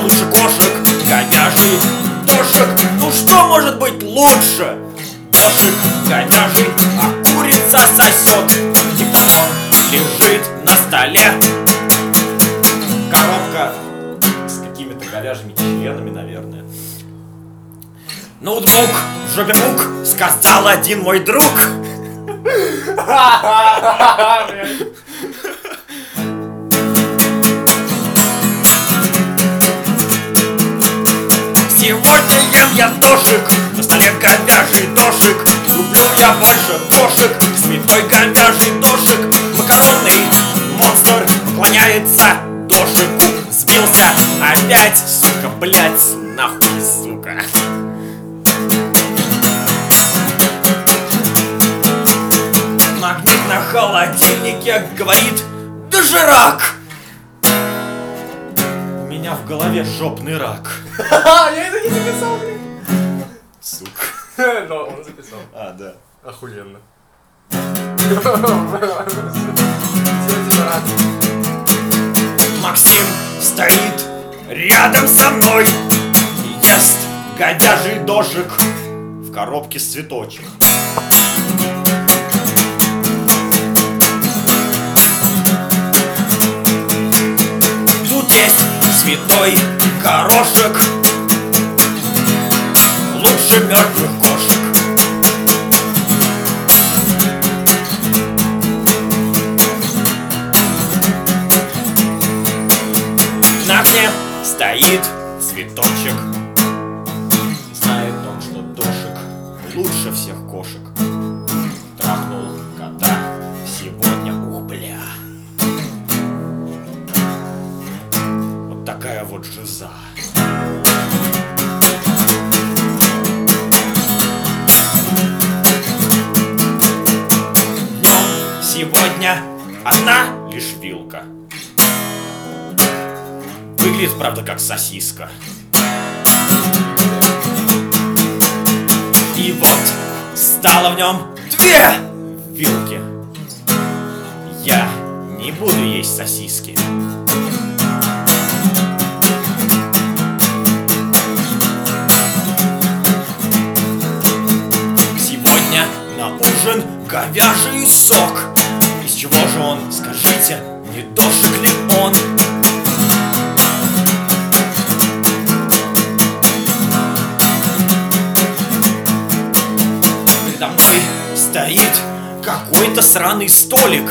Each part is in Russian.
лучше кошек. Говяжий дошик, ну что может быть лучше? Дошик говяжий, а курица сосет. Диктофон лежит на столе. Коробка с какими-то говяжьими членами, наверное. Ноутбук в жопе мук, сказал один мой друг. Сегодня ем я дошик, на столе говяжий дошик. Люблю я больше кошек, святой говяжий дошик. Макаронный монстр поклоняется дошику. Сбился опять, сука, блять, нахуй, сука. Магнит на холодильнике говорит: дожирак. У меня в голове жопный рак. Я это не записал, блин. Сука. Но он записал. А, да. Охуенно. Максим стоит рядом со мной и ест говяжий дошик в коробке с цветочек. Тут есть святой горошек, лучше мертвых кошек. На окне стоит цветочек. Знает он, что дошик лучше всех кошек. Трахнул кота сегодня, ух, бля. Вот такая вот жиза. Днем сегодня одна лишь вилка. Выглядит, правда, как сосиска. И вот стало в нем 2 вилки. Я не буду есть сосиски. Сегодня на ужин говяжий сок. Из чего же он, скажите, не дошик ли он? Передо мной стоит какой-то сраный столик.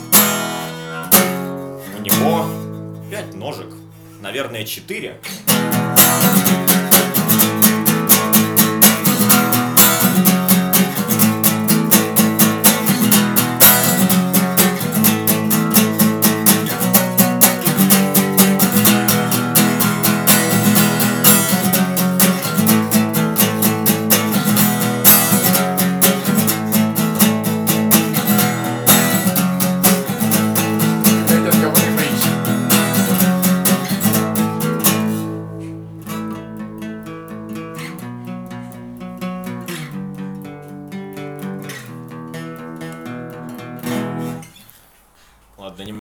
У него 5 ножек, наверное, 4. Ладно, не